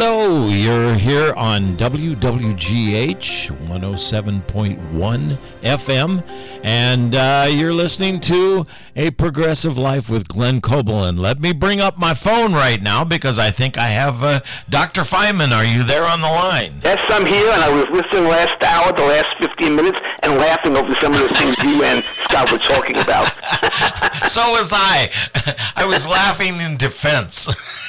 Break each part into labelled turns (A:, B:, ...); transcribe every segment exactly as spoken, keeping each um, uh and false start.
A: Hello, you're here on W W G H one oh seven point one F M, and uh, you're listening to A Progressive Life with Glenn Coble. And let me bring up my phone right now because I think I have uh, Doctor Feynman. Are you there on the line?
B: Yes, I'm here, and I was listening last hour, the last fifteen minutes, and laughing over some of the things you and Scott were talking about.
A: So was I. I was laughing in defense.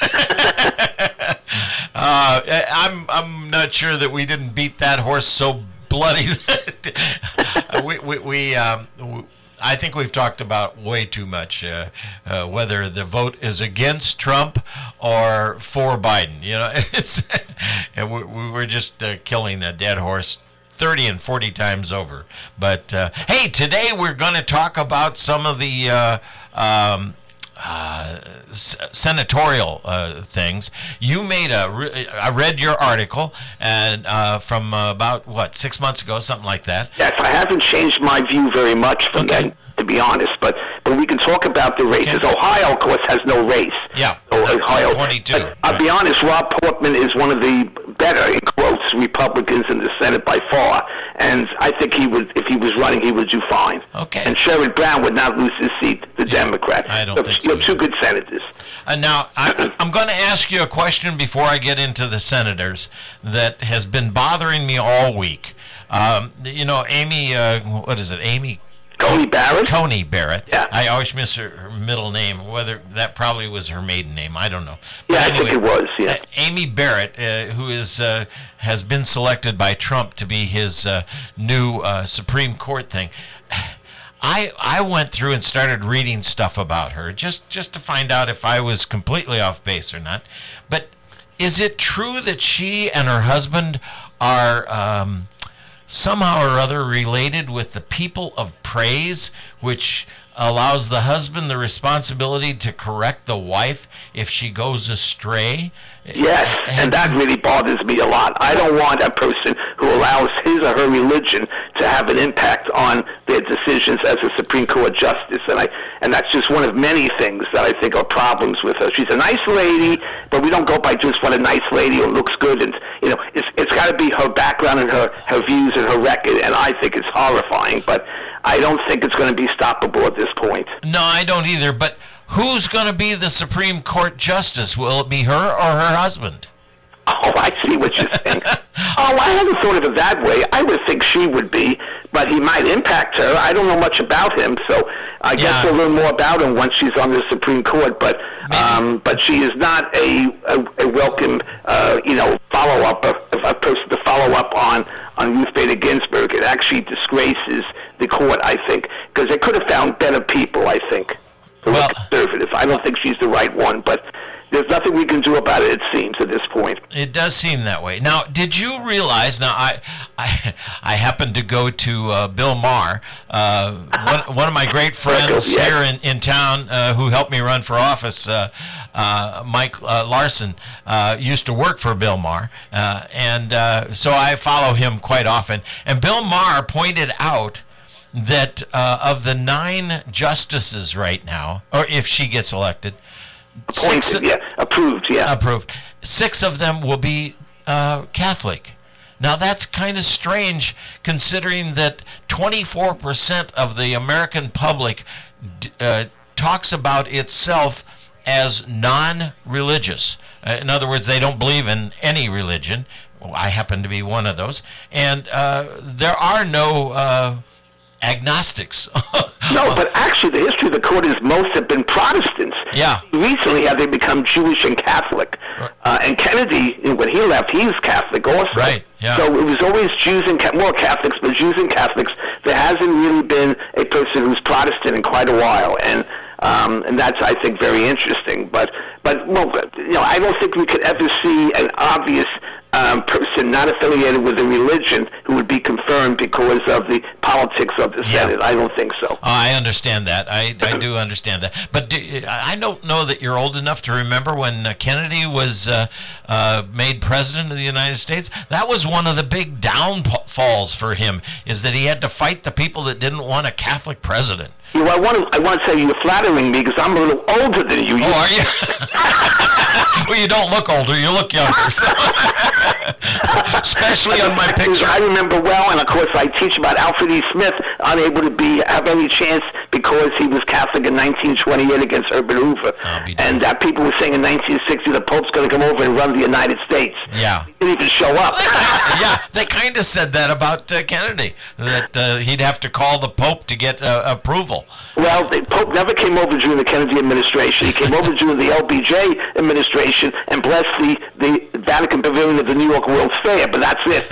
A: Uh, I'm I'm not sure that we didn't beat that horse so bloody that we we, we um, I think we've talked about way too much uh, uh, whether the vote is against Trump or for Biden. You know, it's we, we we're just uh, killing a dead horse thirty and forty times over. But uh, hey, today we're going to talk about some of the uh, um, Uh, senatorial uh, things. You made a. Re- I read your article and uh, from uh, about what six months ago, something like that.
B: Yes, I haven't changed my view very much from
A: Okay.
B: then, to be honest. But but we can talk about the races.
A: Okay.
B: Ohio, of course, has no race.
A: Yeah,
B: So Ohio.
A: twenty-two.
B: But I'll be honest. Rob Portman is one of the better, in quotes, Republicans in the Senate by far, and I think he would, if he was running, he would do fine.
A: Okay.
B: And Sherrod Brown would not lose his seat, the Democrat.
A: I don't
B: so,
A: think
B: you
A: so
B: know, two
A: either.
B: good senators.
A: And now I, I'm going to ask you a question before I get into the senators that has been bothering me all week. Um, you know, Amy, uh, what is it, Amy?
B: Coney Barrett?
A: Coney Barrett.
B: Yeah.
A: I always miss her, her middle name, whether that probably was her maiden name. I don't know. But
B: Yeah, I think it was, yeah.
A: uh, Amy Barrett, uh, who is uh, has been selected by Trump to be his uh, new uh, Supreme Court thing. I I went through and started reading stuff about her just, just to find out if I was completely off base or not. But is it true that she and her husband are um, somehow or other related with the people of praise, which allows the husband the responsibility to correct the wife if she goes astray?
B: Yes, and that really bothers me a lot. I don't want a person who allows his or her religion to have an impact on their decisions as a Supreme Court justice, and I and that's just one of many things that I think are problems with her. She's a nice lady, but we don't go by just what a nice lady who looks good, and you know, it's it's got to be her background and her her views and her record, and I think it's horrifying, but I don't think it's going to be stoppable at this point.
A: No, I don't either, but who's going to be the Supreme Court justice? Will it be her or her husband?
B: Oh, I see what you're saying. Oh, I hadn't thought of it that way. I would think she would be, but he might impact her. I don't know much about him, so I guess
A: Yeah.
B: we'll learn more about him once she's on the Supreme Court. But um, but she is not a a, a welcome, uh, you know, follow up a, a person to follow up on on Ruth Bader Ginsburg. It actually disgraces the court, I think, because they could have found better people. I think, who
A: Well-
B: are conservative. I don't think she's the right one, but there's nothing we can do about it, it seems, at this point.
A: It does seem that way. Now, did you realize? Now, I, I, I happened to go to uh, Bill Maher, uh, one, one of my great friends
B: Yeah.
A: here in in town, uh, who helped me run for office. Uh, uh, Mike uh, Larson uh, used to work for Bill Maher, uh, and uh, so I follow him quite often. And Bill Maher pointed out that uh, of the nine justices right now, or if she gets elected. Six,
B: Appointed, yeah, approved, yeah.
A: approved. Six of them will be uh, Catholic. Now that's kind of strange, considering that twenty-four percent of the American public d- uh, talks about itself as non-religious. Uh, in other words, they don't believe in any religion. Well, I happen to be one of those, and uh, there are no uh, agnostics.
B: No, but actually the history of the court is most have been Protestants.
A: Yeah.
B: Recently have they become Jewish and Catholic. Uh, and Kennedy, when he left, he was Catholic also.
A: Right, yeah.
B: So it was always Jews and, more Catholics, but Jews and Catholics. There hasn't really been a person who's Protestant in quite a while. And um, and that's, I think, very interesting. But, but well, you know, I don't think we could ever see an obvious Um, person not affiliated with a religion who would be confirmed because of the politics of the
A: Yeah.
B: Senate. I don't think so.
A: Oh, I understand that. I, I do understand that. But do, I don't know that you're old enough to remember when uh, Kennedy was uh, uh, made president of the United States. That was one of the big downfalls for him, is that he had to fight the people that didn't want a Catholic president.
B: You know, I want to I want to say you're flattering me because I'm a little older than you.
A: Oh, are you? Well, you don't look older; you look younger. So. Especially on my picture.
B: I remember well, and of course I teach about Alfred E. Smith, unable to be have any chance because he was Catholic in nineteen twenty-eight against Herbert Hoover, and that uh, people were saying in nineteen sixty the Pope's going to come over and run the United States.
A: Yeah,
B: he didn't even show up.
A: Yeah, they kind of said that about uh, Kennedy, that uh, he'd have to call the Pope to get uh, approval.
B: Well, the Pope never came over during the Kennedy administration. He came over during the L B J administration and blessed the, the Vatican Pavilion of the New York World's Fair, but that's it.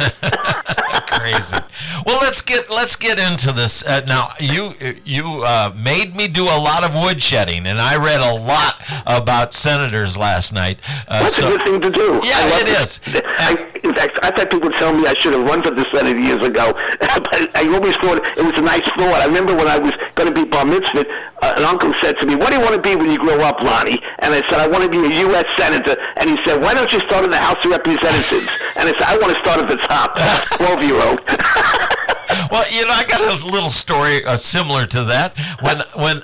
A: Crazy. Well, let's get let's get into this uh, now. You you uh, made me do a lot of woodshedding, and I read a lot about senators last night. Uh,
B: That's
A: so,
B: a good thing to do.
A: Yeah, it is.
B: I, in fact, I thought people would tell me I should have run for the Senate years ago, but I always thought it was a nice thought. I remember when I was going to be bar mitzvah, uh, an uncle said to me, "What do you want to be when you grow up, Lonnie?" And I said, "I want to be a U S senator." And he said, "Why don't you start in the House of Representatives?" And I said, "I want to start at the top." twelve-year-old.
A: Well, you know, I got a little story uh, similar to that. When, when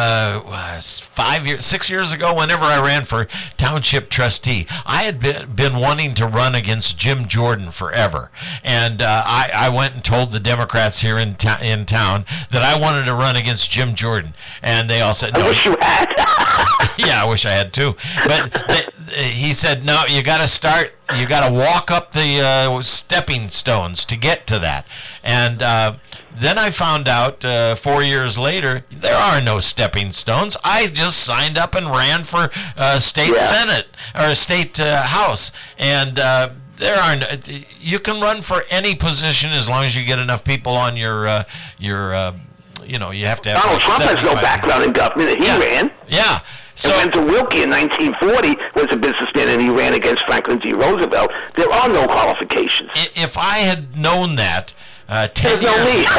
A: uh, five years, six years ago, whenever I ran for township trustee, I had been, been wanting to run against Jim Jordan forever, and uh, I, I went and told the Democrats here in ta- in town that I wanted to run against Jim Jordan, and they all said, "No."
B: I wish you had.
A: Yeah, I wish I had too. But they, he said, "No, you got to start. You got to walk up the uh, stepping stones to get to that." And uh, then I found out uh, four years later there are no stepping stones. I just signed up and ran for uh, state
B: yeah.
A: senate or state uh, house, and uh, there are no, you can run for any position as long as you get enough people on your uh, your. Uh, you know, you have to have.
B: Donald Trump has no background in government. He
A: yeah.
B: ran.
A: Yeah. So,
B: and Winter Wilkie in nineteen forty was a businessman, and he ran against Franklin D. Roosevelt. There are no qualifications.
A: If I had known that uh, ten
B: There's
A: years
B: no me.
A: ago,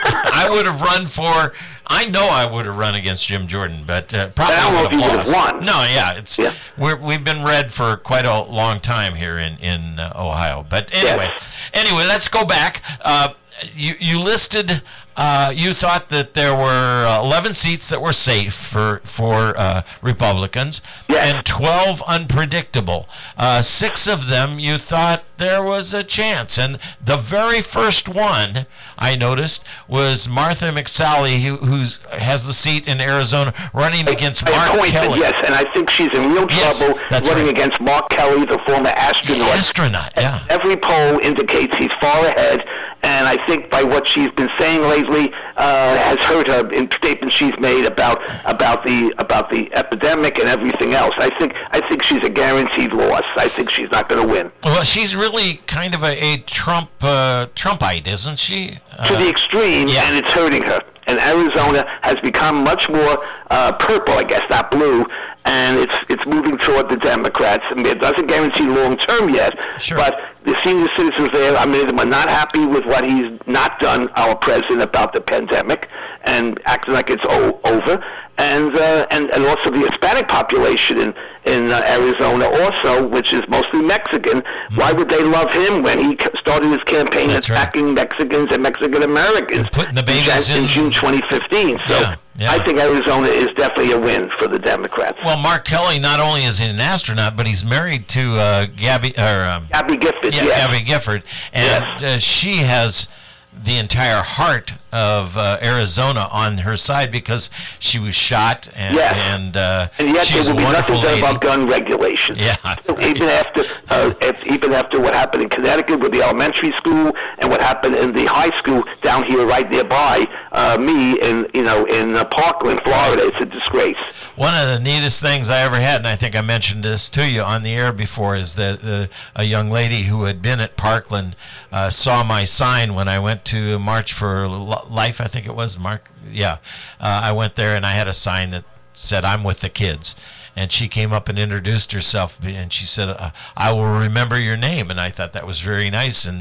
A: I would have run for. I know I would have run against Jim Jordan, but uh, probably
B: I don't know
A: would
B: if he
A: have
B: would
A: lost.
B: have won.
A: No, yeah, it's
B: Yeah.
A: we're, we've been red for quite a long time here in in uh, Ohio. But anyway,
B: Yes.
A: anyway, let's go back. Uh, you you listed. Uh, you thought that there were uh, eleven seats that were safe for for uh, Republicans,
B: Yes.
A: and twelve unpredictable. Uh, six of them you thought there was a chance, and the very first one I noticed was Martha McSally, who who's, has the seat in Arizona, running against
B: By
A: Mark
B: appointment,
A: Kelly.
B: yes, and I think she's in real
A: Yes,
B: trouble
A: that's
B: running
A: right.
B: against Mark Kelly, the former astronaut.
A: Astronaut, yeah.
B: Every poll indicates he's far ahead, and I think by what she's been saying lately, uh, has hurt her in statements she's made about about the about the epidemic and everything else. I think I think she's a guaranteed loss. I think she's not going to win.
A: Well, she's really kind of a, a Trump uh, Trumpite, isn't she? Uh,
B: To the extreme,
A: yeah.
B: and it's hurting her. And Arizona has become much more uh, purple, I guess, not blue, and it's it's moving toward the Democrats. I mean, it doesn't guarantee long term yet,
A: Sure.
B: but the senior citizens there, I mean, are not happy with what he's not done, our president, about the pandemic, and acting like it's o- over. And, uh, and and also the Hispanic population in in uh, Arizona also, which is mostly Mexican. Mm-hmm. Why would they love him when he c- started his campaign
A: That's
B: attacking
A: right.
B: Mexicans and Mexican Americans
A: And putting the babies
B: in,
A: in-
B: June twenty fifteen? So
A: Yeah, yeah.
B: I think Arizona is definitely a win for the Democrats.
A: Well, Mark Kelly not only is he an astronaut, but he's married to uh, Gabby or um,
B: Gabby Gifford,
A: yeah,
B: yes.
A: Gabby Gifford, and
B: Yes.
A: uh, she has the entire heart of uh, Arizona on her side because she was shot, and
B: Yes.
A: and, uh,
B: And yet
A: she's
B: there
A: a
B: will be
A: wonderful
B: nothing done
A: lady.
B: about gun regulations.
A: Yeah,
B: So even after, uh, if, even after what happened in Connecticut with the elementary school and what happened in the high school down here right nearby, uh, me in you know in uh, Parkland, Florida, it's a disgrace.
A: One of the neatest things I ever had, and I think I mentioned this to you on the air before, is that uh, a young lady who had been at Parkland uh, saw my sign when I went to March for Life, I think it was, Mark. Yeah. Uh, I went there and I had a sign that said, "I'm with the kids." And she came up and introduced herself, and she said, uh, "I will remember your name." And I thought that was very nice. And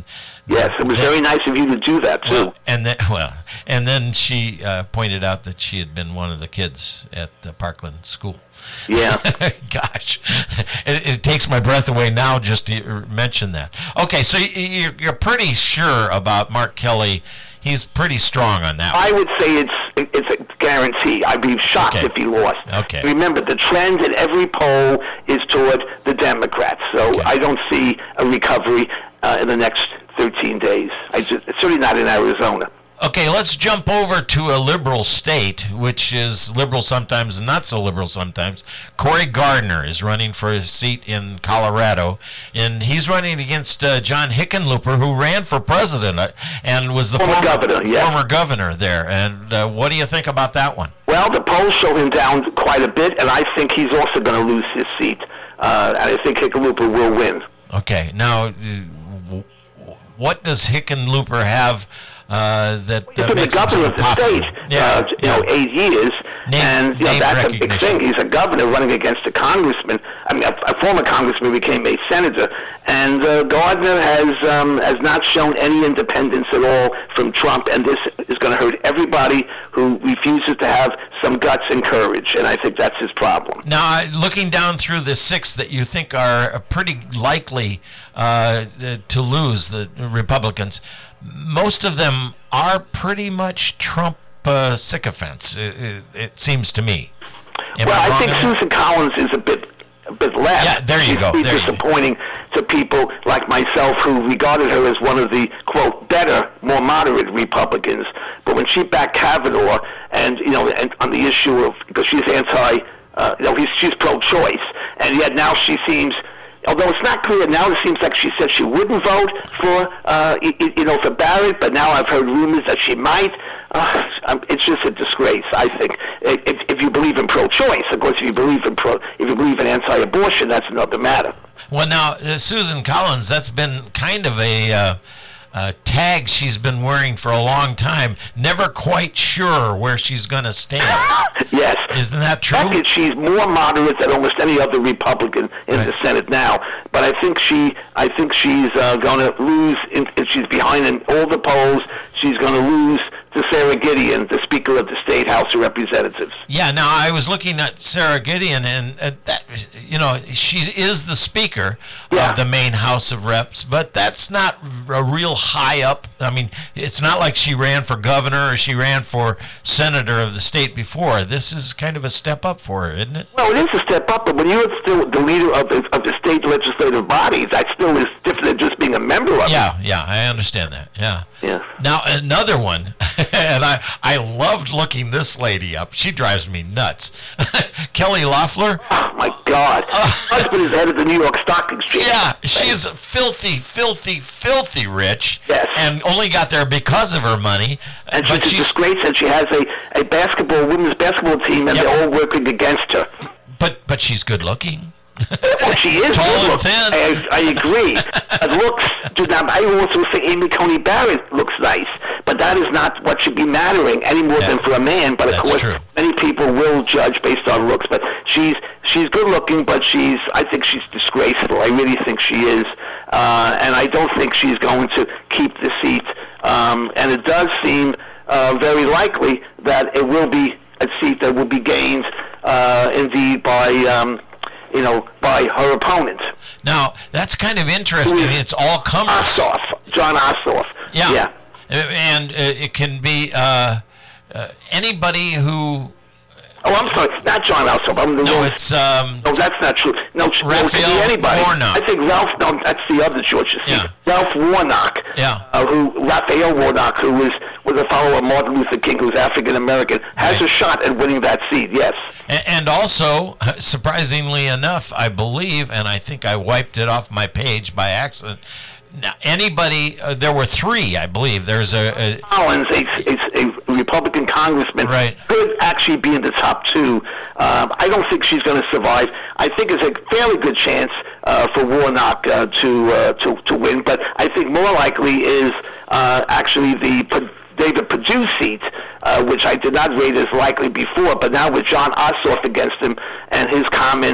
B: Yes, it was
A: then,
B: very nice of you to do that too.
A: Well, and then, well, and then she uh, pointed out that she had been one of the kids at the Parkland School.
B: Yeah.
A: Gosh, it, it takes my breath away now just to mention that. Okay, so you, you're pretty sure about Mark Kelly. He's pretty strong on that one.
B: I would say it's it's a guarantee. I'd be shocked
A: Okay.
B: if he lost.
A: Okay.
B: Remember, the trend in every poll is toward the Democrats, so
A: Okay.
B: I don't see a recovery uh, in the next thirteen days. I just, it's certainly not in Arizona.
A: Okay, let's jump over to a liberal state, which is liberal sometimes and not so liberal sometimes. Cory Gardner is running for a seat in Colorado, and he's running against uh, John Hickenlooper, who ran for president uh, and was the
B: Former
A: former,
B: governor, yeah.
A: former governor there. And uh, what do you think about that one?
B: Well, the polls show him down quite a bit, and I think he's also going to lose his seat. Uh, and I think Hickenlooper will win.
A: Okay, now, uh, w- what does Hickenlooper have uh, that
B: He's
A: uh,
B: been the
A: makes him
B: governor
A: so
B: of the
A: popular?
B: state,
A: Yeah,
B: uh, you know,
A: yeah.
B: eight years,
A: Name-
B: and you know
A: name
B: that's a big
A: recognition.
B: thing. He's a governor running against a congressman. I mean, a, a former congressman became a senator, and uh, Gardner has um, has not shown any independence at all from Trump, and this is going to hurt everybody who refuses to have some guts and courage, and I think that's his problem.
A: Now, uh, looking down through the six that you think are uh, pretty likely uh, uh, to lose, the Republicans, most of them are pretty much Trump uh, sycophants, it, it, it seems to me. Am
B: Well, I
A: wrong
B: think
A: in that?
B: Susan Collins is a bit a bit left.
A: Yeah, there you
B: She's
A: go,
B: pretty
A: there you go.
B: disappointing to people like myself who regarded her as one of the, quote, better, more moderate Republicans. But when she backed Kavanaugh and, you know, and on the issue of, because she's anti, uh, you know, he's, she's pro-choice, and yet now she seems, although it's not clear, now it seems like she said she wouldn't vote for, uh, you, you know, for Barrett, but now I've heard rumors that she might. Uh, um, it's just a disgrace, I think. If, if you believe in pro-choice, of course, if you believe in pro, if you believe in anti-abortion, that's another matter.
A: Well, now, uh, Susan Collins, that's been kind of a uh, uh, tag she's been wearing for a long time. Never quite sure where she's going to stand.
B: Yes.
A: Isn't that true?
B: I think she's more moderate than almost any other Republican in
A: Right.
B: the Senate now. But I think she, I think she's uh, going to lose. In, if she's behind in all the polls, she's going to lose to Sarah Gideon, the Speaker of the State House of Representatives.
A: Yeah, now I was looking at Sarah Gideon, and uh, that, you know, she is the Speaker
B: Yeah.
A: of the main House of Reps, but that's not a real high up. I mean, it's not like she ran for governor or she ran for senator of the state before. This is kind of a step up for her, isn't it?
B: Well, it is a step up, but when you're still the leader of the, of the state legislative body, that still is different than just being a member of it.
A: Yeah, yeah, I understand that. Yeah.
B: Yeah.
A: Now another one, and I I loved looking this lady up. She drives me nuts. Kelly Loeffler.
B: Oh, my God. Her husband is head of the New York Stock Exchange.
A: Yeah, she's filthy, filthy, filthy rich.
B: Yes.
A: And only got there because of her money.
B: And
A: but
B: she's a
A: she's
B: disgrace, and she has a, a basketball, women's basketball team, and
A: Yep.
B: they're all working against her.
A: but but she's good looking.
B: Well, she is
A: Tall
B: good
A: and
B: look.
A: thin.
B: I, I agree. But looks do not. I also say Amy Coney Barrett looks nice, but that is not what should be mattering any more
A: Yeah.
B: than for a man. But of
A: That's
B: course,
A: true.
B: many people will judge based on looks. But she's she's good looking, but she's I think she's disgraceful. I really think she is, uh, and I don't think she's going to keep the seat. Um, and it does seem uh, very likely that it will be a seat that will be gained uh, indeed by. Um, you know, by her opponent.
A: Now that's kind of interesting.
B: Who is
A: It's all comers.
B: Ossoff, John Ossoff.
A: Yeah.
B: Yeah.
A: Uh, And uh, it can be uh, uh, anybody who.
B: Oh, I'm sorry, not John Ossoff. I'm the
A: No,
B: wrong-
A: it's um,
B: No, that's not true. No, no, it could be
A: Raphael
B: anybody.
A: Warnock.
B: I think Ralph. No, that's the other George. You see.
A: Yeah.
B: Ralph Warnock.
A: Yeah.
B: Uh, who Raphael Warnock, who was was a follower of Martin Luther King, who's African American, has
A: Right.
B: a shot at winning that seat. Yes.
A: A- And also, surprisingly enough, I believe, and I think I wiped it off my page by accident. Now, anybody, uh, there were three, I believe. There's a, a
B: Collins, a, a, a Republican congressman,
A: Right.
B: could actually be in the top two. Um, I don't think she's going to survive. I think it's a fairly good chance uh, for Warnock uh, to, uh, to to win, but I think more likely is uh, actually the P- David Perdue seat, uh, which I did not rate as likely before, but now with John Ossoff against him and his comments,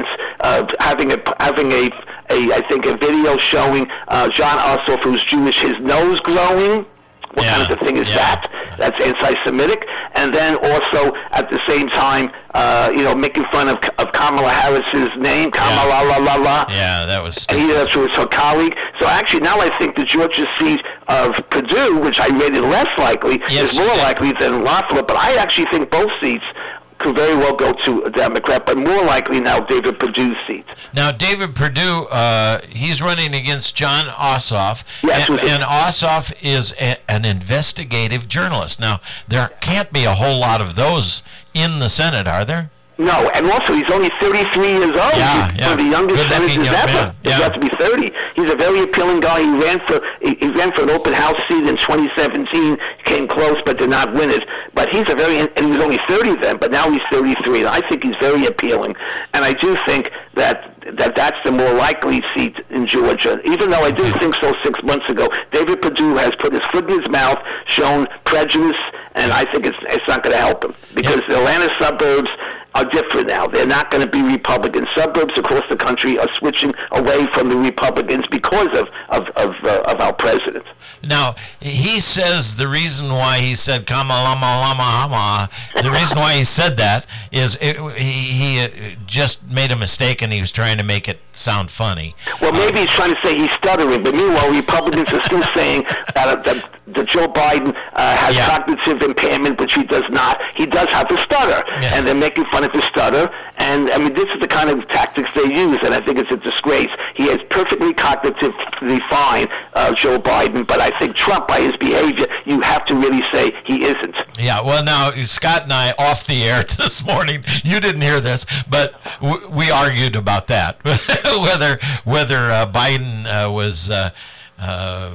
B: uh, having a having a, a I think a video showing uh, Jon Ossoff, who's Jewish, his nose growing. What
A: yeah,
B: kind of a thing is
A: yeah.
B: that? That's anti-Semitic. And then also at the same time, uh, you know, making fun of, of Kamala Harris's name, Kamala
A: yeah.
B: la la la.
A: Yeah, that was stupid.
B: And he does with her colleague. So actually, now I think the Georgia seat of Perdue, which I rated less likely,
A: Yes,
B: is more
A: yeah.
B: likely than Loeffler. But I actually think both seats could very well go to a Democrat, but more likely now David Perdue's seat.
A: Now, David Perdue, uh, he's running against Jon Ossoff,
B: Yes,
A: and,
B: with-
A: and Ossoff is a, an investigative journalist. Now, there can't be a whole lot of those in the Senate, are there?
B: No, and also he's only thirty-three years old.
A: Yeah,
B: he's
A: yeah.
B: one of the youngest
A: Good-looking
B: senators
A: young
B: ever.
A: man.
B: He's
A: Yeah.
B: got to be thirty. He's a very appealing guy. He ran for he, he ran for an open house seat in twenty seventeen. Came close, but did not win it. But he's a very and he was only thirty then, but now he's thirty-three. And I think he's very appealing, and I do think that. that that's the more likely seat in Georgia. Even though I didn't think so six months ago, David Perdue has put his foot in his mouth, shown prejudice, and I think it's it's not going to help him because
A: Yep.
B: the Atlanta suburbs are different now. They're not going to be Republican. Suburbs across the country are switching away from the Republicans because of of of, uh, of our president.
A: Now, he says the reason why he said Kamala Lama Hama, the reason why he said that is it, he, he uh, just made a mistake and he was trying to make it sound funny.
B: Well, maybe he's trying to say he's stuttering, but meanwhile, Republicans are still saying that, that, that Joe Biden uh, has
A: Yeah.
B: cognitive impairment, which he does not. He does have a stutter,
A: Yeah.
B: and they're making fun of his stutter. And, I mean, this is the kind of tactics they use, and I think it's a disgrace. He is perfectly cognitively fine, uh, Joe Biden, but I think Trump, by his behavior, you have to really say he isn't.
A: Yeah, well, now, Scott and I, off the air this morning, you didn't hear this, but w- we argued about that, whether whether uh, Biden uh, was uh, uh,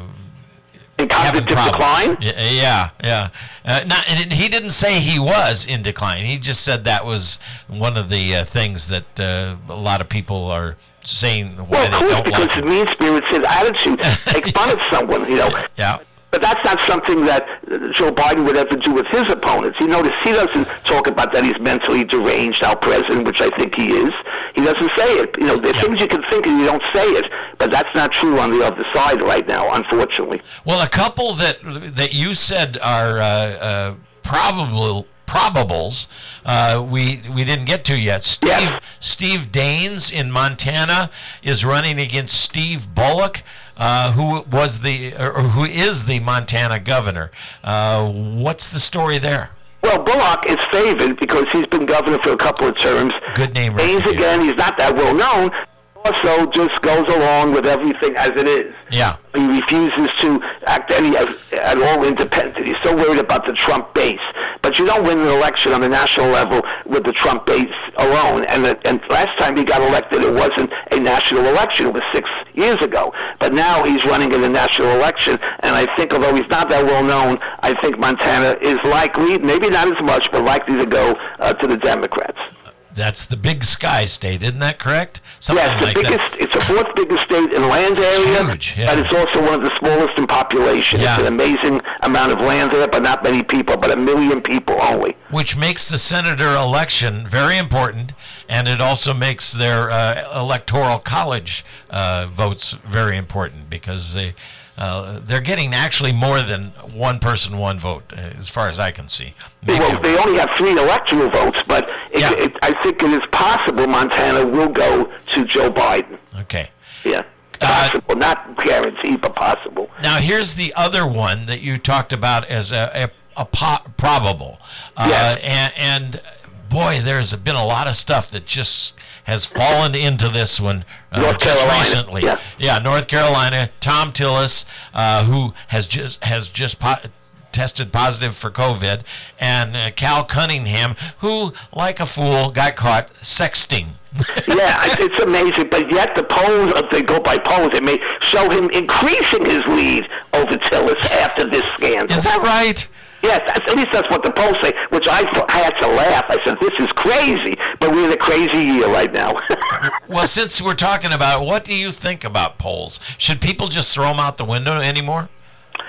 B: In
A: having
B: cognitive
A: problems.
B: decline?
A: Y- Yeah, yeah. Uh, not, and he didn't say he was in decline. He just said that was one of the uh, things that uh, a lot of people are saying why
B: Well, of
A: they
B: course,
A: don't
B: because
A: like
B: his
A: him.
B: mean spirits, his attitude, make fun of someone, you know.
A: Yeah.
B: But that's not something that Joe Biden would ever do with his opponents. You notice he doesn't talk about that he's mentally deranged, our president, which I think he is. He doesn't say it. You know, there's
A: Yeah.
B: things you can think and you don't say it. But that's not true on the other side right now, unfortunately.
A: Well, a couple that that you said are uh, uh, probable probables uh, we we didn't get to yet. Steve
B: Yes.
A: Steve Daines in Montana is running against Steve Bullock, uh, who was the or who is the Montana governor. Uh, what's the story there?
B: Well, Bullock is favored because he's been governor for a couple of terms.
A: Good name
B: Daines,
A: recognition.
B: again, he's not that well known. Also, just goes along with everything as it is.
A: Yeah.
B: He refuses to act any as, at all independent. He's so worried about the Trump base. But you don't win an election on the national level with the Trump base alone. And, the, and last time he got elected, it wasn't a national election. It was six years ago. But now he's running in a national election. And I think, although he's not that well known, I think Montana is likely, maybe not as much, but likely to go uh, to the Democrats.
A: That's the Big Sky State, isn't that correct? Something
B: Yes, the
A: like
B: biggest.
A: that.
B: It's the fourth biggest state in land area,
A: Huge, yeah.
B: but it's also one of the smallest in population.
A: Yeah.
B: It's an amazing amount of land there, but not many people, but a million people only.
A: Which makes the senator election very important, and it also makes their uh, electoral college uh, votes very important because they uh, they're getting actually more than one person, one vote, uh, as far as I can see. Maybe
B: Well, they only have three electoral votes, but it,
A: Yeah.
B: it, I think it is possible Montana will go to Joe Biden.
A: okay.
B: Yeah,
A: Uh,
B: possible, not guaranteed, but possible.
A: Now here's the other one that you talked about as a, a, a po- probable, uh,
B: Yes.
A: and, and boy, there's been a lot of stuff that just has fallen into this one uh,
B: North
A: just
B: Carolina,
A: recently.
B: yeah.
A: yeah, North Carolina. Tom Tillis, uh, who has just has just po- tested positive for COVID, and uh, Cal Cunningham, who, like a fool, got caught sexting.
B: Yeah, it- it's amazing, but yet the polls, if they go by polls, it may show him increasing his lead over Tillis after this scandal.
A: Is that right?
B: Yes, at least that's what the polls say, which I, thought, I had to laugh. I said, this is crazy, but we're in a crazy year right now.
A: Well, since we're talking about it, what do you think about polls? Should people just throw them out the window anymore?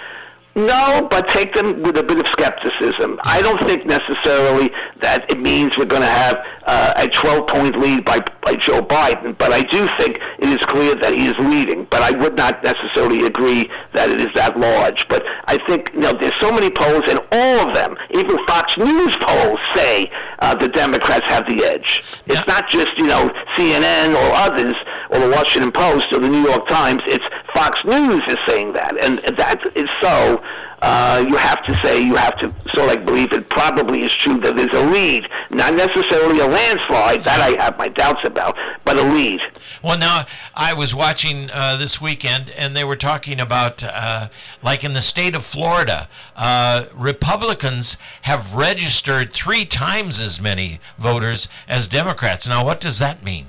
B: No, but take them with a bit of skepticism. I don't think necessarily that it means we're going to have uh, a twelve-point lead by, by Joe Biden, but I do think it is clear that he is leading. But I would not necessarily agree that it is that large. But I think, you know, there's so many polls, and all of them, even Fox News polls, say uh, the Democrats have the edge. Yeah. It's not just, you know, C N N or others, or the Washington Post or the New York Times. It's Fox News is saying that, and that is so. Uh, you have to say, you have to sort of like believe it probably is true that there's a lead, not necessarily a landslide, that I have my doubts about, but a lead.
A: Well, now, I was watching uh, this weekend, and they were talking about, uh, like in the state of Florida, uh, Republicans have registered three times as many voters as Democrats. Now, what does that mean?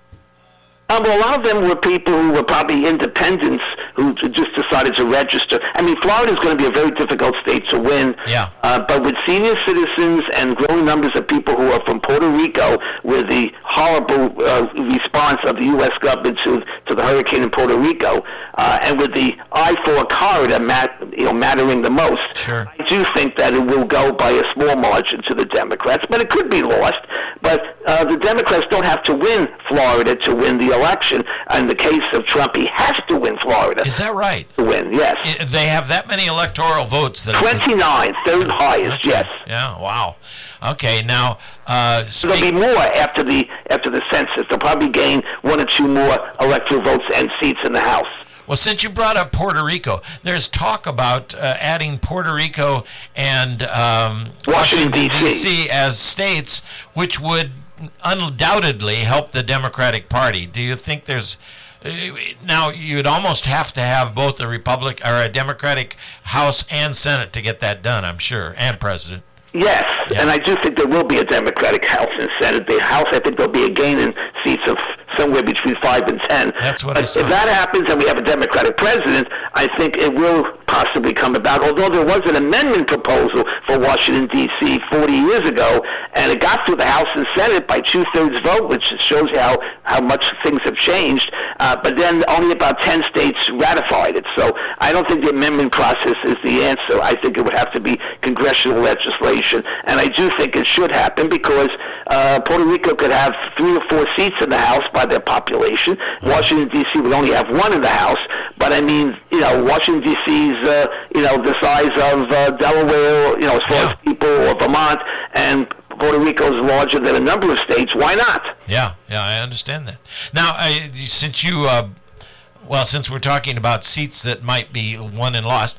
B: Um, well, a lot of them were people who were probably independents who just decided to register. I mean, Florida is going to be a very difficult state to win.
A: Yeah.
B: Uh, but with senior citizens and growing numbers of people who are from Puerto Rico, with the horrible uh, response of the U S government to to the hurricane in Puerto Rico, uh, and with the I four corridor mat, you know, mattering the most,
A: sure.
B: I do think that it will go by a small margin to the Democrats, but it could be lost. But uh, the Democrats don't have to win Florida to win the election. In the case of Trump, he has to win Florida.
A: Is that right?
B: To win, yes.
A: I, they have that many electoral votes. That
B: twenty-nine, third highest,
A: okay.
B: yes.
A: Yeah, wow. Okay, now... Uh,
B: so there'll be more after the after the census. They'll probably gain one or two more electoral votes and seats in the House.
A: Well, since you brought up Puerto Rico, there's talk about uh, adding Puerto Rico and um,
B: Washington,
A: Washington
B: D C
A: as states, which would undoubtedly help the Democratic Party. Do you think there's... Uh, now, you'd almost have to have both a Republic or a Democratic House and Senate to get that done, I'm sure, and President.
B: Yes,
A: yeah.
B: And I do think there will be a Democratic House and Senate. The House, I think there'll be a gain in seats of somewhere between five and ten.
A: That's what
B: but
A: I saw.
B: If that happens and we have a Democratic president, I think it will possibly come about. Although there was an amendment proposal for Washington, D C forty years ago, and it got through the House and Senate by two-thirds vote, which shows you how, how much things have changed. Uh, but then only about ten states ratified it. So I don't think the amendment process is the answer. I think it would have to be congressional legislation. And I do think it should happen because uh, Puerto Rico could have three or four seats in the House by their population. Washington, D C would only have one in the House. But I mean, you know, Washington, D C's, uh, you know, the size of uh, Delaware, you know, as far
A: yeah.
B: as people, or Vermont, and Puerto Rico is larger than a number of states. Why not?
A: Yeah, yeah, I understand that. Now, I, since you, uh, well, since we're talking about seats that might be won and lost,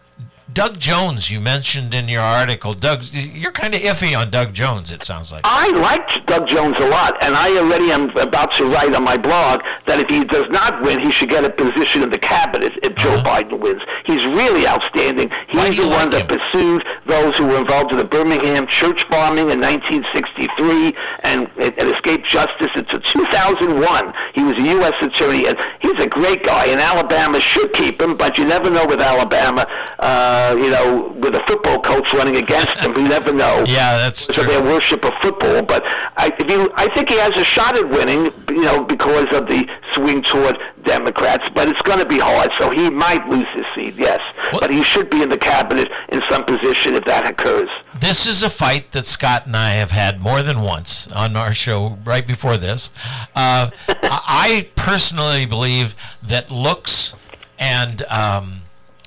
A: Doug Jones, you mentioned in your article. Doug, you're kind of iffy on Doug Jones, it sounds like.
B: I liked Doug Jones a lot, and I already am about to write on my blog that if he does not win, he should get a position in the cabinet if Joe uh-huh. Biden wins. He's really outstanding. He's the one
A: like
B: that
A: him?
B: pursued those who were involved in the Birmingham church bombing in nineteen sixty-three and, and escaped justice until two thousand one. He was a U S attorney, and he's a great guy, and Alabama should keep him, but you never know with Alabama. Uh, Uh, you know, with a football coach running against him, you never know.
A: Yeah, that's true.
B: So their worship of football, but I, if you, I think he has a shot at winning, you know, because of the swing toward Democrats. But it's going to be hard, so he might lose his seat. Yes, what? But he should be in the cabinet in some position if that occurs.
A: This is a fight that Scott and I have had more than once on our show right before this. Uh, I personally believe that looks and um,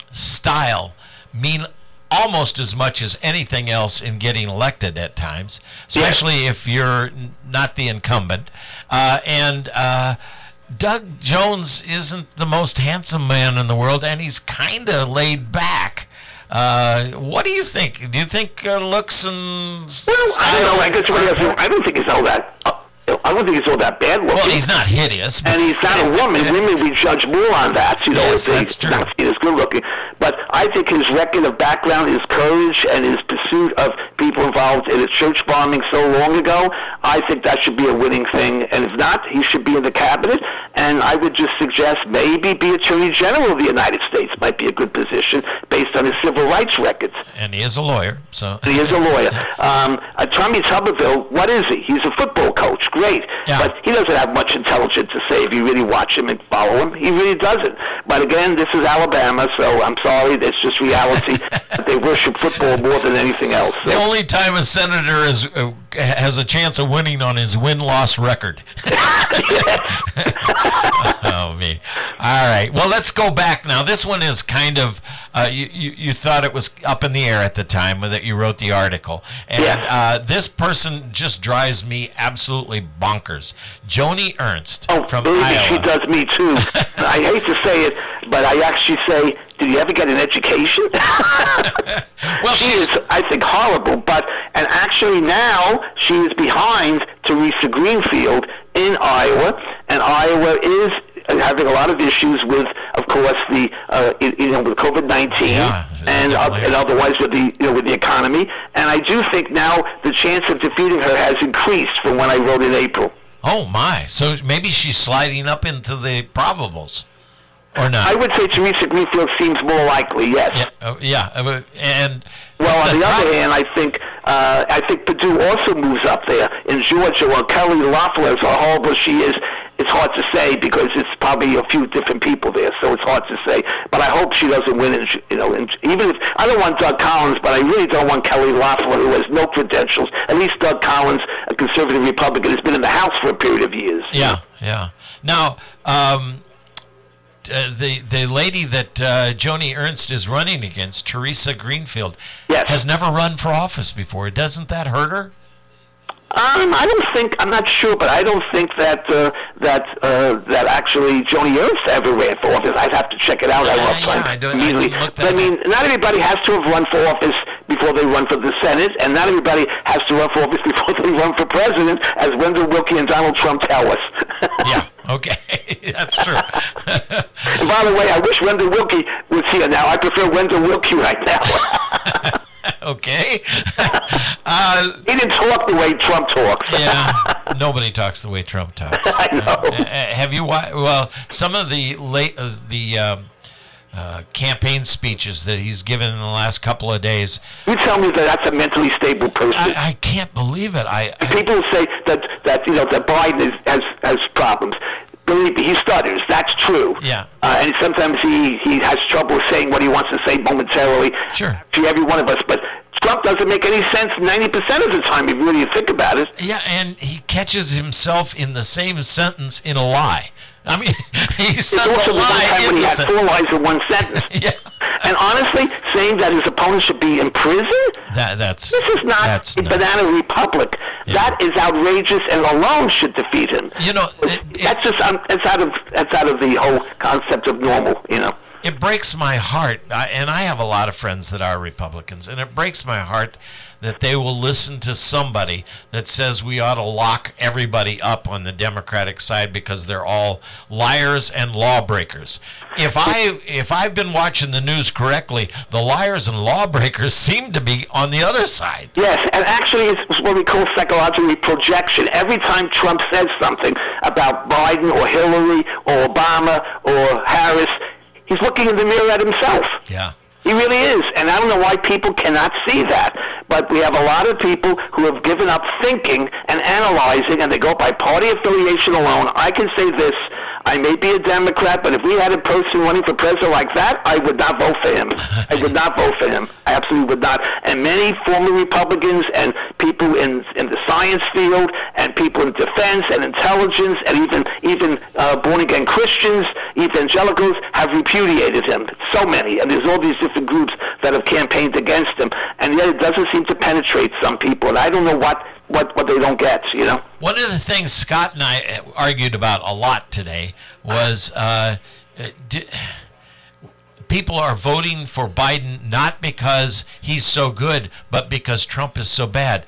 A: style mean almost as much as anything else in getting elected at times, especially yeah. if you're not the incumbent. Uh, and uh, Doug Jones isn't the most handsome man in the world, and he's kind of laid back. Uh, what do you think? Do you think uh, looks and style?
B: Well, I don't know. I guess what else, I don't think it's all that. Uh, I don't think he's all that bad looking.
A: Well, he's not hideous.
B: And he's not a woman. Women, we judge more on that. You know,
A: yes,
B: if
A: that's
B: he's
A: true.
B: not seen as good looking. But I think his record of background, his courage, and his pursuit of people involved in a church bombing so long ago, I think that should be a winning thing. And if not, he should be in the cabinet. And I would just suggest maybe be Attorney General of the United States might be a good position based on his civil rights records.
A: And he is a lawyer, so
B: he is a lawyer. Um, uh, Tommy Tuberville, what is he? He's a football coach, great,
A: yeah.
B: but he doesn't have much intelligence to say if you really watch him and follow him. He really doesn't. But again, this is Alabama, so I'm sorry, they're It's just reality. They worship football more than anything else. So.
A: The only time a senator is uh, has a chance of winning on his win-loss record. Oh, me. All right. Well, let's go back now. This one is kind of, uh, you, you, you thought it was up in the air at the time that you wrote the article. And
B: yes.
A: uh, this person just drives me absolutely bonkers. Joni Ernst
B: oh,
A: from
B: believe
A: Iowa.
B: Me, she does me too. I hate to say it, but I actually say, did you ever get an education?
A: Well,
B: she is, I think, horrible. But and actually now she is behind Teresa Greenfield in Iowa, and Iowa is having a lot of issues with, of course, the uh, you know with COVID nineteen
A: yeah,
B: and uh, and otherwise with the you know with the economy. And I do think now the chance of defeating her has increased from when I wrote in April.
A: Oh my! So maybe she's sliding up into the probables. Or not?
B: I would say Teresa Greenfield seems more likely, yes.
A: Yeah, uh, yeah. Uh, and
B: well, on the other hand, I think uh, I think Perdue also moves up there in Georgia. While Kelly Loeffler, so horrible she is, it's hard to say because it's probably a few different people there, so it's hard to say. But I hope she doesn't win. In, you know, in, even if I don't want Doug Collins, but I really don't want Kelly Loeffler, who has no credentials. At least Doug Collins, a conservative Republican, has been in the House for a period of years.
A: Yeah, yeah. Now. Um, Uh, the the lady that uh, Joni Ernst is running against, Teresa Greenfield,
B: yes.
A: has never run for office before. Doesn't that hurt her?
B: Um, I don't think I'm not sure, but I don't think that uh, that uh, that actually Joni Ernst ever ran for office. I'd have to check it out.
A: Yeah,
B: I won't
A: yeah,
B: find
A: I don't,
B: immediately.
A: I
B: but I mean, not everybody has to have run for office before they run for the Senate, and not everybody has to run for office before they run for president, as Wendell Willkie and Donald Trump tell us.
A: Yeah. Okay, that's true.
B: And by the way, I wish Wendell Willkie was here now. I prefer Wendell Willkie right now.
A: Okay. Uh,
B: he didn't talk the way Trump talks.
A: Yeah, nobody talks the way Trump talks.
B: I know.
A: Uh, have you wa- well some of the late uh, the um, uh, campaign speeches that he's given in the last couple of days?
B: You tell me that that's a mentally stable person.
A: I, I can't believe it. I, I
B: people say that that you know that Biden is, has has problems. Believe me, he stutters. That's true.
A: Yeah.
B: Uh, and sometimes he, he has trouble saying what he wants to say momentarily.
A: Sure.
B: To every one of us, but Trump doesn't make any sense ninety percent of the time if you really think about it.
A: Yeah, and he catches himself in the same sentence in a lie. I mean, he says
B: also
A: a lie
B: time
A: in
B: when he
A: the
B: had
A: sentence.
B: four lies in one sentence.
A: Yeah.
B: And honestly, saying that his opponent should be in prison,
A: that that's
B: this is not
A: that's
B: a
A: nuts.
B: banana republic.
A: Yeah.
B: That is outrageous, and alone should defeat him.
A: You know, it, it,
B: that's just um, it's out of that's out of the whole concept of normal. You know.
A: It breaks my heart, I, and I have a lot of friends that are Republicans, and it breaks my heart that they will listen to somebody that says we ought to lock everybody up on the Democratic side because they're all liars and lawbreakers. If I if I've been watching the news correctly, the liars and lawbreakers seem to be on the other side.
B: Yes, and actually it's what we call psychological projection. Every time Trump says something about Biden or Hillary or Obama or Harris, he's looking in the mirror at himself.
A: Yeah.
B: He really is, and I don't know why people cannot see that. But we have a lot of people who have given up thinking and analyzing, and they go by party affiliation alone. I can say this. I may be a Democrat, but if we had a person running for president like that, I would not vote for him. I would not vote for him. I absolutely would not. And many former Republicans and people in in the science field and people in defense and intelligence and even even uh, born-again Christians, evangelicals, have repudiated him. So many. And there's all these different groups that have campaigned against him. And yet it doesn't seem to penetrate some people. And I don't know what What, what they don't get, you know?
A: One of the things Scott and I argued about a lot today was uh, d- people are voting for Biden not because he's so good, but because Trump is so bad.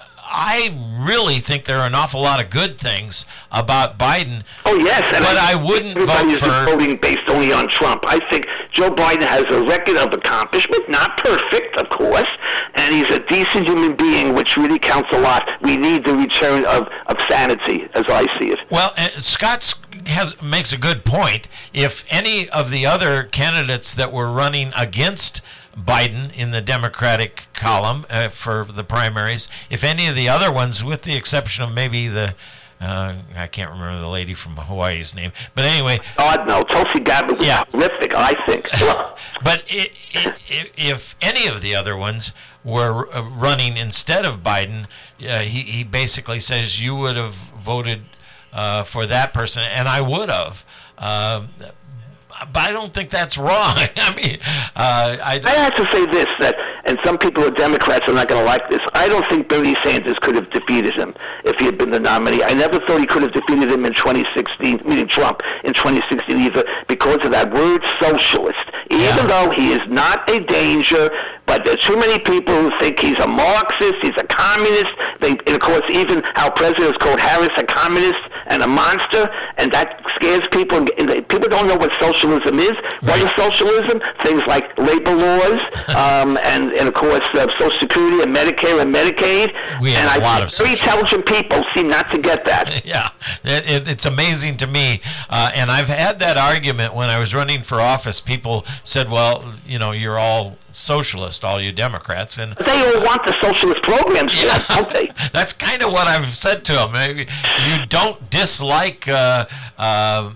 A: I really think there are an awful lot of good things about Biden.
B: Oh, yes. And
A: but I,
B: I
A: wouldn't
B: everybody
A: vote for...
B: Everybody is voting based only on Trump. I think Joe Biden has a record of accomplishment, not perfect, of course, and he's a decent human being, which really counts a lot. We need the return of, of sanity, as I see it.
A: Well, uh, Scott has makes a good point. If any of the other candidates that were running against Biden in the Democratic column uh, for the primaries, if any of the other ones, with the exception of maybe the uh, I can't remember the lady from Hawaii's name, but anyway.
B: God, no. Tulsi Gabbard was
A: Yeah.
B: horrific, I think.
A: But it, it, if any of the other ones were running instead of Biden, uh, he, he basically says you would have voted uh, for that person, and I would have. Uh, but I don't think that's wrong. I mean, uh, I,
B: I have to say this, that, and some people who are Democrats are not going to like this, I don't think Bernie Sanders could have defeated him if he had been the nominee. I never thought he could have defeated him in twenty sixteen, meaning Trump, in twenty sixteen either, because of that word socialist. Even
A: Yeah.
B: though he is not a danger, but there are too many people who think he's a Marxist, he's a communist. They, and of course, even our president has called Harris a communist and a monster, and that scares people. And they, people don't know what socialism is. What
A: Right.
B: is socialism? Things like labor laws, um, and, and of course, uh, Social Security and Medicare and Medicaid.
A: We have
B: and
A: a
B: I
A: lot
B: think
A: of
B: very
A: social-
B: intelligent people seem not to get that.
A: Yeah, it, it, it's amazing to me. Uh, and I've had that argument when I was running for office. People said, well, you know, you're all socialist, all you Democrats. And
B: They all want the socialist programs,
A: yeah,
B: don't they?
A: that's kind of what I've said to them. You don't dislike uh, uh,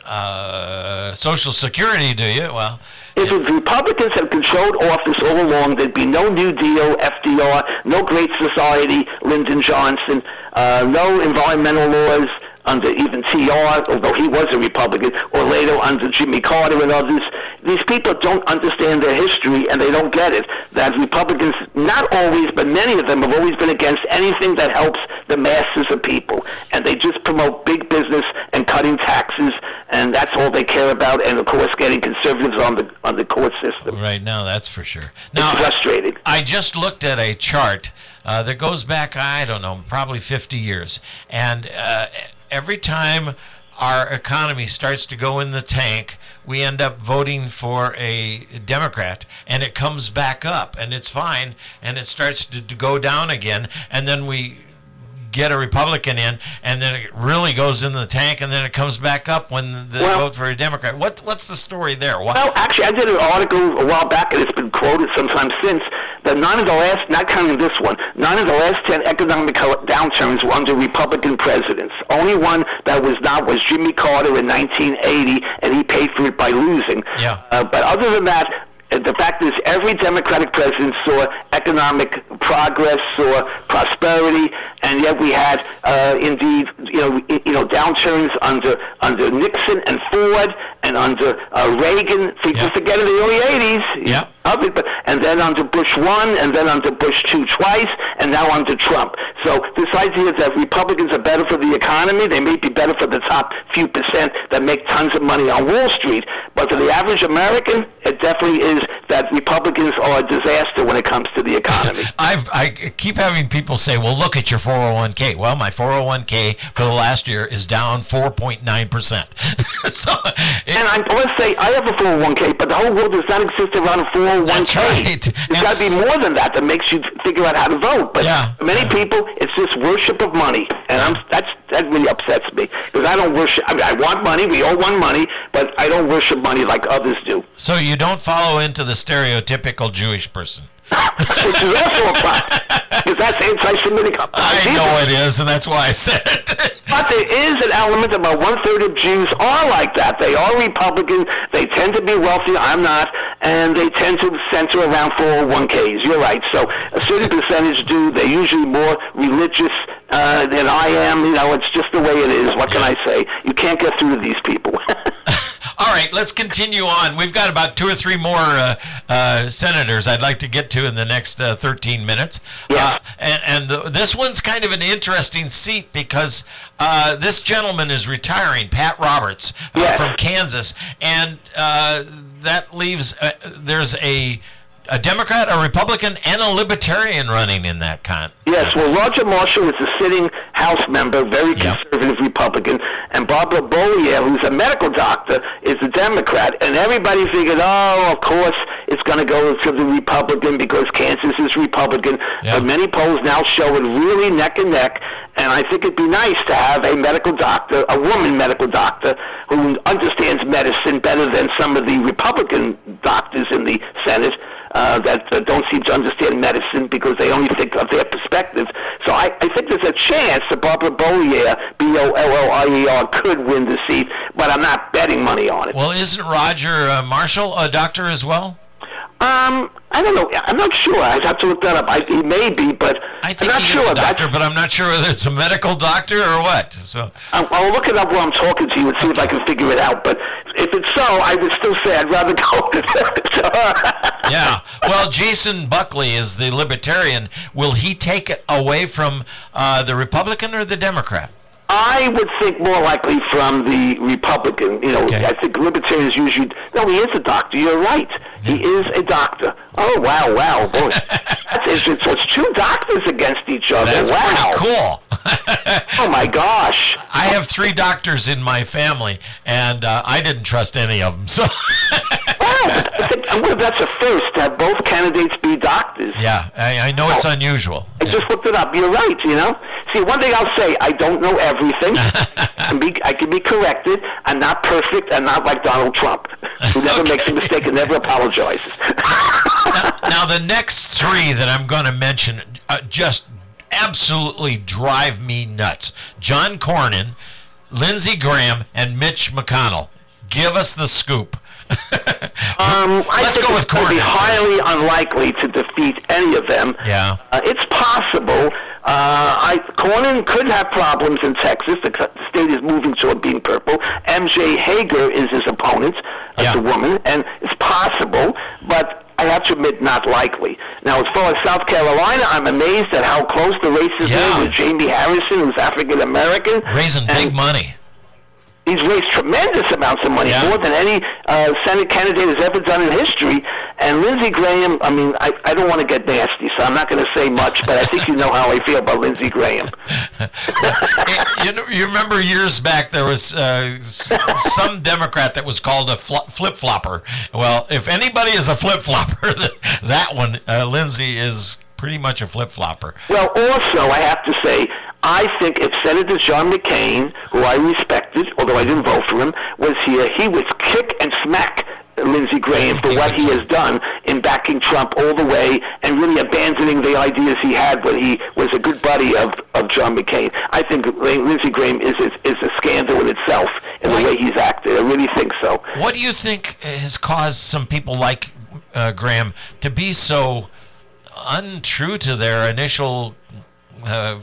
A: uh, Social Security, do you? Well,
B: If the Republicans had controlled office all along, there'd be no New Deal, F D R, no Great Society, Lyndon Johnson, uh, no environmental laws under even T R, although he was a Republican, or later under Jimmy Carter and others. These people don't understand their history, and they don't get it, that Republicans, not always, but many of them have always been against anything that helps the masses of people. And they just promote big business and cutting taxes, and that's all they care about, and of course getting conservatives on the on the court system.
A: right now, that's for sure. Now,
B: It's frustrating.
A: I just looked at a chart uh, that goes back, I don't know, probably fifty years. And uh, every time our economy starts to go in the tank, we end up voting for a Democrat, and it comes back up, and it's fine, and it starts to, to go down again, and then we get a Republican in, and then it really goes in the tank, and then it comes back up when they
B: Well-
A: vote for a Democrat. What What's the story there? Why?
B: Well, actually, I did an article a while back, and it's been quoted sometime since, that nine of the last, not counting this one, nine of the last ten economic downturns were under Republican presidents. Only one that was not was Jimmy Carter in nineteen eighty, and he paid for it by losing.
A: Yeah.
B: Uh, but other than that, uh, the fact is every Democratic president saw economic progress, saw prosperity, and yet we had, uh, indeed, you know, y- you know, downturns under under Nixon and Ford, and under uh, Reagan. People
A: Yeah.
B: forget in the early eighties.
A: Yeah.
B: Of it, but and then under Bush one, and then under Bush two twice, and now under Trump. So this idea that Republicans are better for the economy, they may be better for the top few percent that make tons of money on Wall Street, but for the average American, it definitely is that Republicans are a disaster when it comes to the economy.
A: I've, I keep having people say, well, look at your four oh one k. Well, my four oh one k for the last year is down four point nine percent. so, it,
B: And I'm, let's say I have a four oh one k, but the whole world does not exist around a four oh one k.
A: That's right.
B: There's got to be more than that that makes you figure out how to vote. But
A: Yeah.
B: for many
A: Yeah.
B: people, it's just worship of money, and I'm that's that really upsets me because I don't worship. I mean, I want money. We all want money, but I don't worship money like others do.
A: so you don't follow into the stereotypical Jewish person.
B: Which is also a problem because that's anti-Semitic.
A: I know it is, and that's why I said it.
B: But there is an element, about one-third of Jews are like that. They are Republican. They tend to be wealthy. I'm not. And they tend to center around four oh one k's. You're right. So a certain percentage do. They're usually more religious uh, than I am. You know, it's just the way it is. What can I say? You can't get through to these people.
A: All right, let's continue on. We've got about two or three more uh, uh, senators I'd like to get to in the next uh, thirteen minutes.
B: Yeah.
A: Uh, and and the, this one's kind of an interesting seat because uh, this gentleman is retiring, Pat Roberts, uh,
B: Yes.
A: from Kansas. And uh, that leaves, uh, there's a, a Democrat, a Republican, and a Libertarian running in that con.
B: Yes, well, Roger Marshall is a sitting House member, very
A: Yeah.
B: conservative Republican, and Barbara Bollier, who's a medical doctor, is a Democrat, and everybody figured, oh, of course, it's going to go to the Republican because Kansas is Republican,
A: Yeah.
B: but many polls now show it really neck and neck, and I think it'd be nice to have a medical doctor, a woman medical doctor, who understands medicine better than some of the Republican doctors in the Senate, Uh, that uh, don't seem to understand medicine because they only think of their perspective. So I, I think there's a chance that Barbara Bollier, B O L L I E R, could win the seat, but I'm not betting money on it.
A: Well, isn't Roger uh, Marshall a doctor as well?
B: Um, I don't know. I'm not sure. I'd have to look that up. I, he may be, but
A: I think
B: I'm not
A: he
B: sure.
A: is a doctor,
B: That's,
A: but I'm not sure whether it's a medical doctor or what. So
B: I'll, I'll look it up while I'm talking to you and see if I can figure it out. But if it's so, I would still say I'd rather go with it.
A: yeah. Well, Jason Buckley is the Libertarian. Will he take it away from uh, the Republican or the Democrat?
B: I would think more likely from the Republican. You know,
A: Okay.
B: I think libertarians usually. No, he is a doctor. You're right. He is a doctor. Oh wow, wow, boy. That's interesting. So it's two doctors against each other.
A: That's
B: wow.
A: pretty cool.
B: Oh my gosh.
A: I have three doctors in my family, and uh, I didn't trust any of them. So
B: Wow, I think, well, that's a first to have both candidates be doctors.
A: yeah, I, I know it's unusual.
B: I just looked it up. You're right, you know. See, one thing I'll say, I don't know everything. I, can be, I can be corrected. I'm not perfect. I'm not like Donald Trump, who never
A: Okay.
B: makes a mistake and never apologizes.
A: now, now, the next three that I'm going to mention uh, just absolutely drive me nuts. John Cornyn, Lindsey Graham, and Mitch McConnell. Give us the scoop.
B: Um, I
A: Let's
B: think
A: go
B: it's
A: with
B: going to be
A: Cornyn
B: highly unlikely to defeat any of them.
A: Yeah.
B: Uh, it's possible. Uh, I, Cornyn could have problems in Texas. The, the state is moving toward being purple. M J Hager is his opponent. That's
A: Yeah.
B: a woman. And it's possible, but I have to admit, not likely. Now, as far as South Carolina, I'm amazed at how close the race is
A: Yeah.
B: there with Jamie Harrison, who's African-American.
A: Raising
B: And
A: big money.
B: He's raised tremendous amounts of money,
A: Yeah.
B: more than any uh, Senate candidate has ever done in history. And Lindsey Graham, I mean, I, I don't want to get nasty, so I'm not going to say much, but I think you know how I feel about Lindsey Graham.
A: you, know, you remember years back there was uh, s- some Democrat that was called a fl- flip-flopper. Well, if anybody is a flip-flopper, that one, uh, Lindsey, is pretty much a flip-flopper.
B: Well, also, I have to say, I think if Senator John McCain, who I respected, although I didn't vote for him, was here, he would kick and smack Lindsey Graham for what he has done in backing Trump all the way and really abandoning the ideas he had when he was a good buddy of, of John McCain. I think Lindsey Graham is, is, is a scandal in itself in the
A: Why-
B: way he's acted. I really think so.
A: What do you think has caused some people like uh, Graham to be so untrue to their initial uh,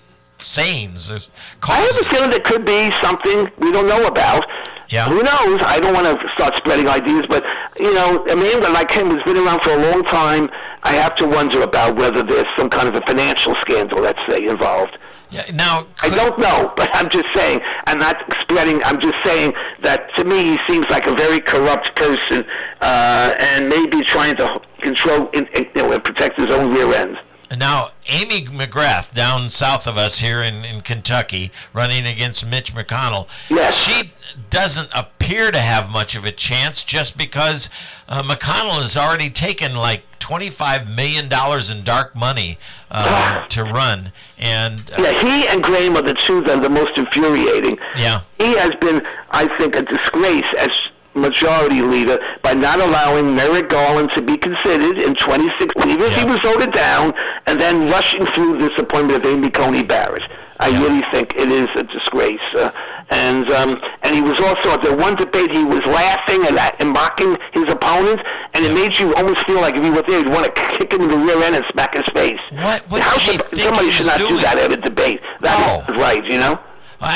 A: sayings?
B: I have a feeling there could be something we don't know about.
A: Yeah.
B: Who knows? I don't want to start spreading ideas, but, you know, a man like him who's been around for a long time, I have to wonder about whether there's some kind of a financial scandal, let's say, involved.
A: Yeah, now,
B: I
A: could-
B: don't know, but I'm just saying, I'm not spreading, I'm just saying that to me he seems like a very corrupt person uh, and maybe trying to control in, in, you know, and protect his own rear end.
A: Now, Amy McGrath, down south of us here in, in Kentucky, running against Mitch McConnell,
B: Yes.
A: she doesn't appear to have much of a chance just because uh, McConnell has already taken like twenty-five million dollars in dark money uh, to run. And uh,
B: Yeah, he and Graham are the two that are the most infuriating.
A: yeah,
B: He has been, I think, a disgrace as majority leader by not allowing Merrick Garland to be considered in twenty sixteen, even if he
A: Yeah.
B: was voted down, and then rushing through this appointment of Amy Coney Barrett. I
A: Yeah.
B: really think it is a disgrace. Uh, and um, and he was also, at the one debate, he was laughing and, and mocking his opponent, and it
A: Yeah.
B: made you almost feel like if you were there, you'd want to kick him in the rear end and smack his face.
A: What- what
B: How
A: did he
B: should-
A: think
B: somebody
A: he
B: should
A: was
B: not do
A: doing?
B: that at a debate. That
A: No.
B: is right, you know?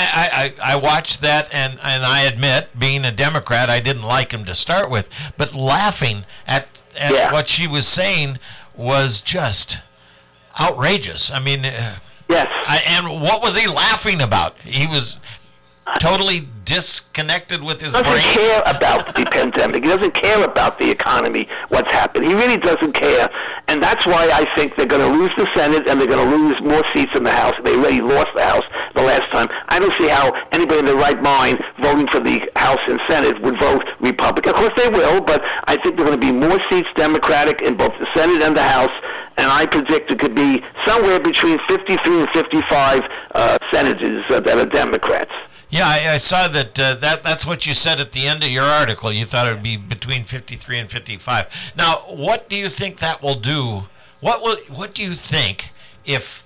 A: I, I, I watched that, and, and I admit, being a Democrat, I didn't like him to start with, but laughing at, at
B: Yeah.
A: what she was saying was just outrageous. I mean, uh,
B: Yes.
A: I, and what was he laughing about? He was totally disconnected with his
B: doesn't
A: brain.
B: care about the pandemic. He doesn't care about the economy, what's happened. He really doesn't care. And that's why I think they're going to lose the Senate and they're going to lose more seats in the House. They already lost the House the last time. I don't see how anybody in their right mind voting for the House and Senate would vote Republican. Of course they will, but I think there are going to be more seats Democratic in both the Senate and the House. And I predict it could be somewhere between fifty-three and fifty-five uh, senators uh, that are Democrats.
A: Yeah, I, I saw that, uh, that. That's what you said at the end of your article. You thought it would be between fifty-three and fifty-five. Now, what do you think that will do? What will? What do you think if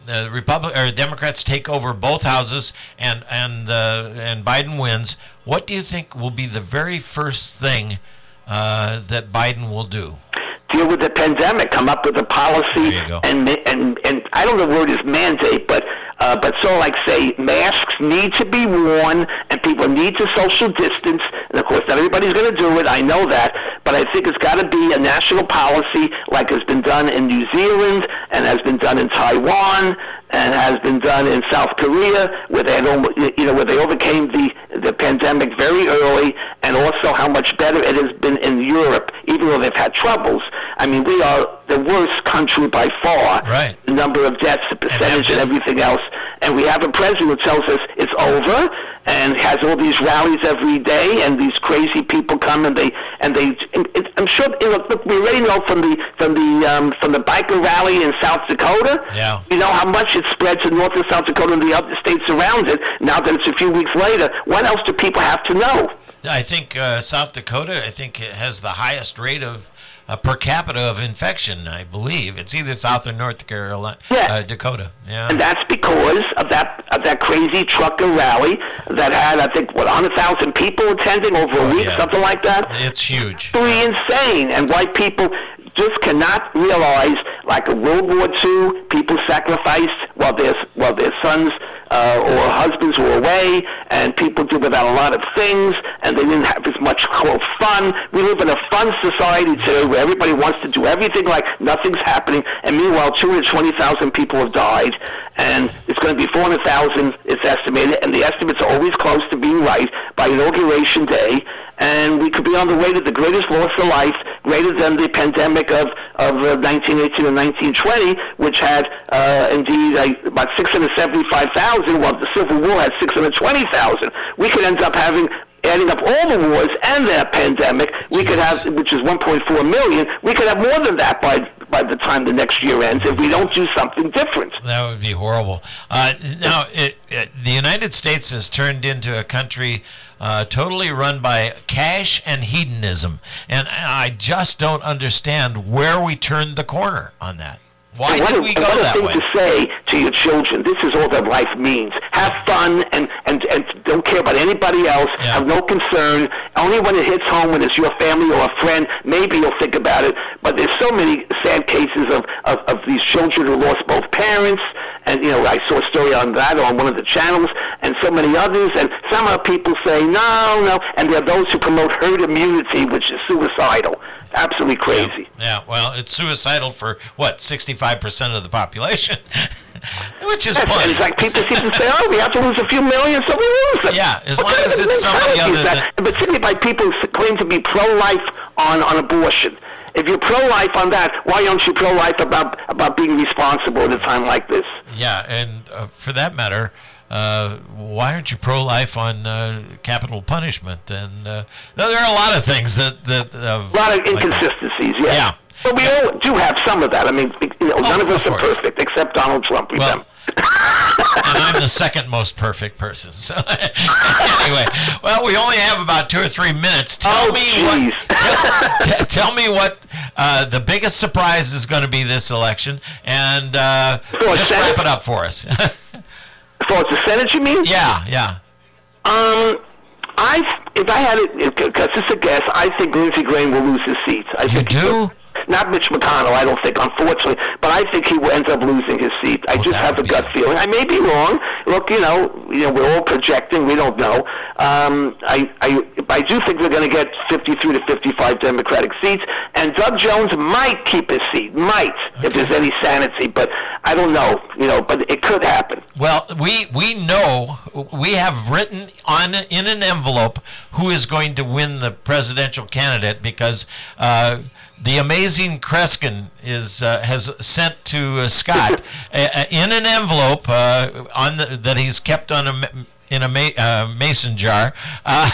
A: the Republic or Democrats take over both houses and and uh, and Biden wins, what do you think will be the very first thing uh, that Biden will do?
B: Deal with the pandemic, come up with a policy, and and and I don't know the word is mandate, but uh, but so like say masks need to be worn and people need to social distance, and of course not everybody's going to do it. I know that, but I think it's got to be a national policy like has been done in New Zealand and has been done in Taiwan and has been done in South Korea, where they had, you know, where they overcame the the pandemic very early, and also how much better it has been in Europe, even though they've had troubles. I mean, we are the worst country by far.
A: Right.
B: The number of deaths, the percentage, and, and everything else. And we have a president who tells us it's over, and has all these rallies every day, and these crazy people come and they and they. And it, I'm sure. You know, look, we already know from the from the um, from the biker rally in South Dakota.
A: Yeah.
B: You know how much it spread to North and South Dakota and the other states around it. Now that it's a few weeks later, what else do people have to know?
A: I think uh, South Dakota, I think, it has the highest rate of uh, per capita of infection. I believe it's either South or North Carolina,
B: yeah.
A: uh, Dakota. Yeah,
B: and that's because of that of that crazy trucker rally that had, I think, what one hundred thousand people attending over a
A: oh,
B: week,
A: yeah.
B: something like that.
A: It's huge.
B: It's really insane, and white people just cannot realize, like in World War Two, people sacrificed while their while their sons uh, or husbands were away, and people did without a lot of things, and they didn't have as much quote fun. We live in a fun society today where everybody wants to do everything like nothing's happening, and meanwhile, two hundred twenty thousand people have died, and it's going to be four hundred thousand. It's estimated, and the estimates are always close to being right by Inauguration Day. And we could be on the way to the greatest loss of life, greater than the pandemic of, of uh, nineteen eighteen and nineteen twenty, which had uh, indeed uh, about six hundred seventy-five thousand, while the Civil War had six hundred twenty thousand. We could end up having, adding up all the wars and that pandemic, we could have, which is one point four million, we could have more than that by by the time the next year ends if we don't do something different.
A: That would be horrible. Uh, now, it, it, the United States has turned into a country uh, totally run by cash and hedonism, and I just don't understand where we turned the corner on that. Why
B: and
A: did
B: a,
A: we go
B: what
A: that
B: a
A: way?
B: thing to say to your children. This is all that life means. Have fun and, and, and don't care about anybody else.
A: Yeah.
B: Have no concern. Only when it hits home, when it's your family or a friend, maybe you'll think about it. But there's so many sad cases of, of, of these children who lost both parents. And, you know, I saw a story on that on one of the channels, and so many others. And somehow people say, no, no. And there are those who promote herd immunity, which is suicidal. Absolutely crazy.
A: Yeah, yeah, well, it's suicidal for, what, sixty-five percent of the population? Which is
B: yes,
A: plenty.
B: And it's like people seem to say, oh, we have to lose a few million, so we lose them.
A: Yeah, as
B: what
A: long as it's somebody other than...
B: that? And particularly by people who claim to be pro-life on, on abortion. If you're pro-life on that, why aren't you pro-life about, about being responsible at a time like this?
A: Yeah, and uh, for that matter... Uh, why aren't you pro-life on uh, capital punishment? And uh, there are a lot of things that that uh,
B: a lot of inconsistencies. Like, yes. Yeah, but we all do have some of that. I mean, you know, oh, none of us of are perfect except Donald Trump.
A: Well, and I'm the second most perfect person. So anyway, well, we only have about two or three minutes. Tell
B: oh,
A: me
B: geez.
A: what. t- tell me what uh, the biggest surprise is going to be this election, and uh,
B: so
A: just wrap it up for us.
B: So it's the Senate, you mean?
A: Yeah, yeah.
B: Um, I if I had it, because it's a guess, I think Lindsey Graham will lose his seat. I
A: you
B: think
A: do?
B: Not Mitch McConnell, I don't think, unfortunately, but I think he will end up losing his seat. I
A: well,
B: just have a gut a... feeling. I may be wrong. Look, you know, you know, we're all projecting. We don't know. Um, I, I, I do think they're going to get fifty-three to fifty-five Democratic seats, and Doug Jones might keep his seat, might, okay. if there's any sanity, but I don't know, you know, but it could happen.
A: Well, we we know, we have written on in an envelope who is going to win the presidential candidate because uh, the amazing Kreskin is uh, has sent to uh, Scott uh, in an envelope uh, on the, that he's kept on a in a ma- uh, mason jar. Uh,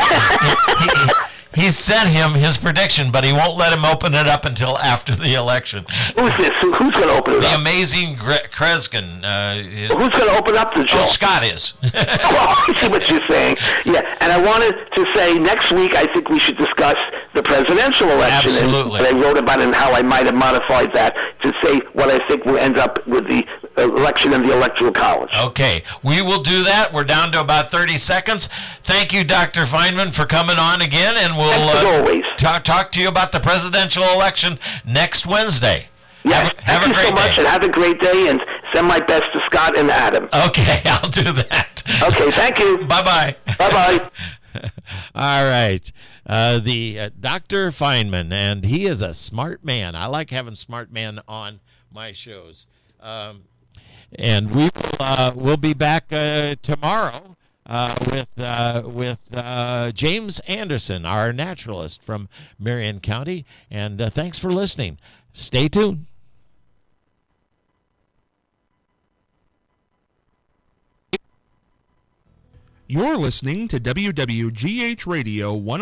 A: he, he, He sent him his prediction, but he won't let him open it up until after the election.
B: Who's this? Who, who's going to open it
A: the
B: up?
A: The amazing Gre- Kreskin. Uh, is,
B: well, who's going to open up the show?
A: Oh, Scott is.
B: Oh, I see what you're saying. Yeah, and I wanted to say next week I think we should discuss the presidential election.
A: Absolutely.
B: And I wrote about it and how I might have modified that to say what I think will end up with the uh, election in the Electoral College.
A: Okay, we will do that. We're down to about thirty seconds. Thank you, Doctor Feynman, for coming on again, and we'll
B: As
A: uh,
B: always.
A: ta- talk to you about the presidential election next Wednesday.
B: Yes,
A: have, have
B: thank
A: a
B: you
A: great
B: so much,
A: day.
B: and have a great day, and send my best to Scott and Adam.
A: Okay, I'll do that.
B: Okay, thank you.
A: Bye-bye.
B: Bye-bye.
A: All right. Uh, the uh, Doctor Feynman, and he is a smart man. I like having smart men on my shows. Um, and we will uh, we'll be back uh, tomorrow uh, with uh, with uh, James Anderson, our naturalist from Marion County. And uh, thanks for listening. Stay tuned.
C: You're listening to W W G H Radio one oh